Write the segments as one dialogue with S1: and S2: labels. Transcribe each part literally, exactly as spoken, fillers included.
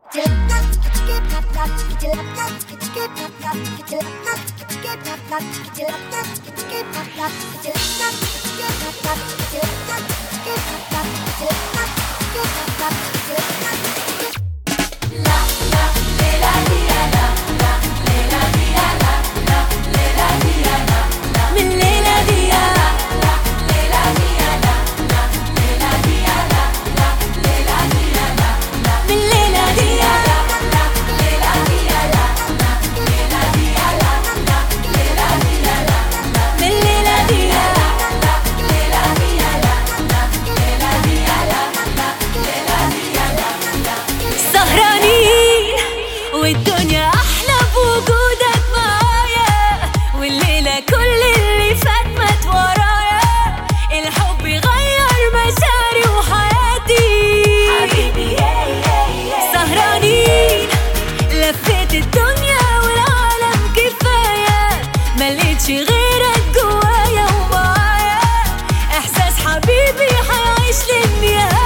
S1: والدنيا أحلى بوجودك معايا، والليلة كل اللي فات مات ورايا. الحب يغير مشاعري وحياتي حبيبي. سهرانين لفيت الدنيا والعالم كفاية، ملقتش غيرك جوايا ومعايا. إحساس حبيبي حيعيش للنهاية.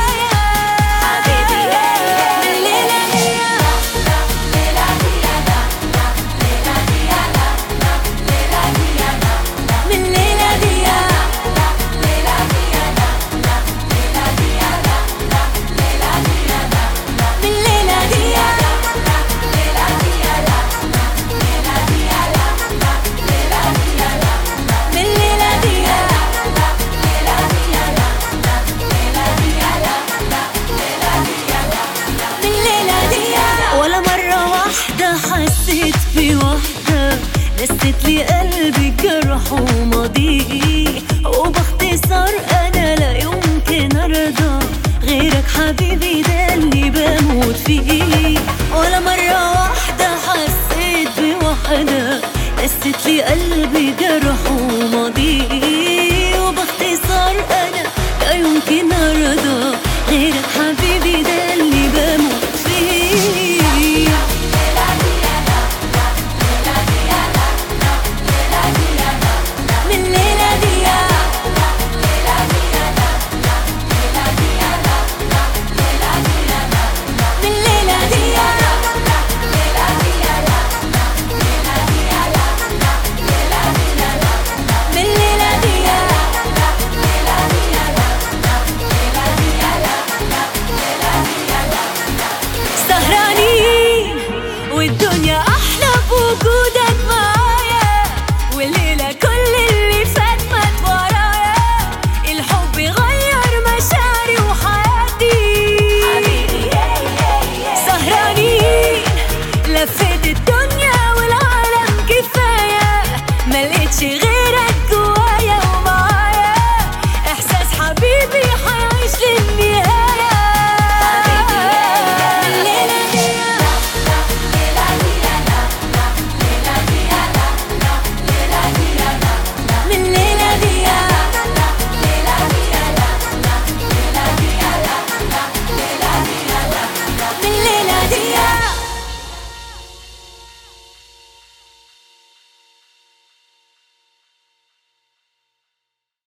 S1: حسيت في وحدة نست لي قلبي جرح وماضيه، وباختصار أنا لا يمكن أرضى غيرك حبيبي، ده اللي بموت فيه. ولا مرة واحدة حسيت بوحدة نست لي قلبي جرح وماضيه، وباختصار أنا لا يمكن أرضى غيرك حبيبي، ده اللي بموت فيه. والدنيا